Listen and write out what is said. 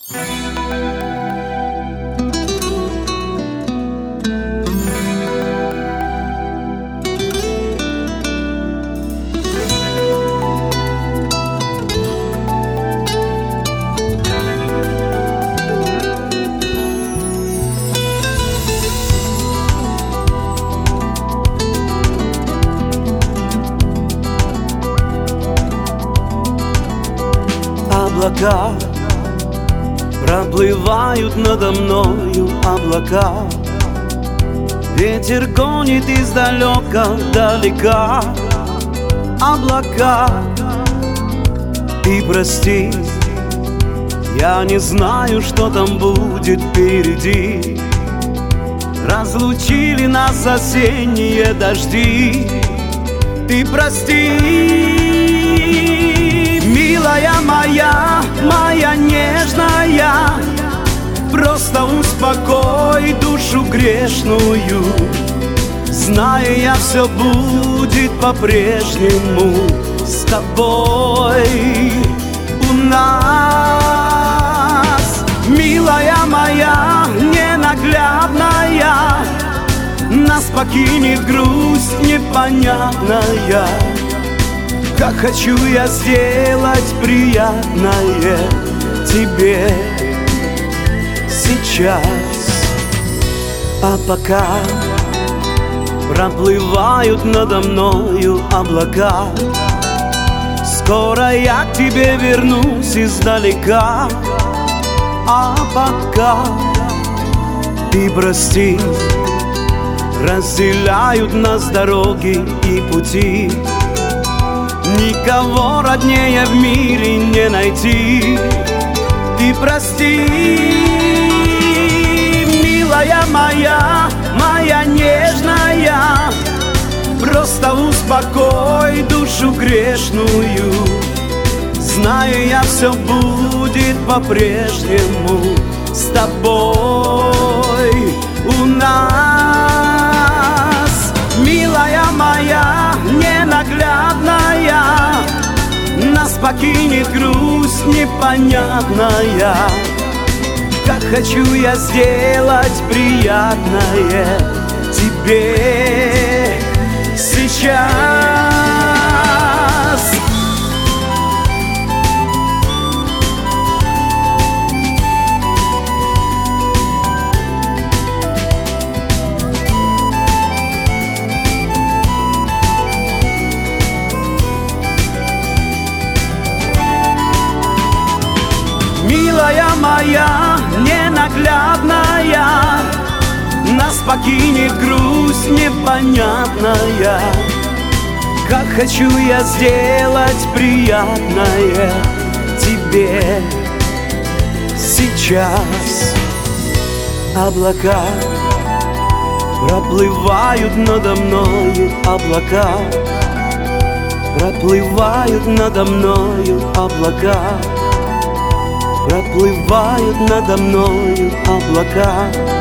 Облака проплывают надо мною, облака. Ветер гонит издалека, далека. Облака, ты прости, я не знаю, что там будет впереди. Разлучили нас осенние дожди. Ты прости, милая моя, моя нежная, просто успокой душу грешную. Знаю я, все будет по-прежнему с тобой у нас. Милая моя, ненаглядная, нас покинет грусть непонятная. Как хочу я сделать приятное тебе сейчас. А пока проплывают надо мною облака, скоро я к тебе вернусь издалека. А пока ты прости, разделяют нас дороги и пути. Никого роднее в мире не найти. Ты прости, милая моя, моя нежная, просто успокой душу грешную. Знаю я, все будет по-прежнему с тобой у нас. Милая моя, ненаглядная, нас покинет грусть непонятная. Как хочу я сделать приятное тебе сейчас. Милая моя, ненаглядная, нас покинет грусть непонятная. Как хочу я сделать приятное тебе сейчас. Облака проплывают надо мною, облака проплывают надо мною, облака проплывают надо мною, облака.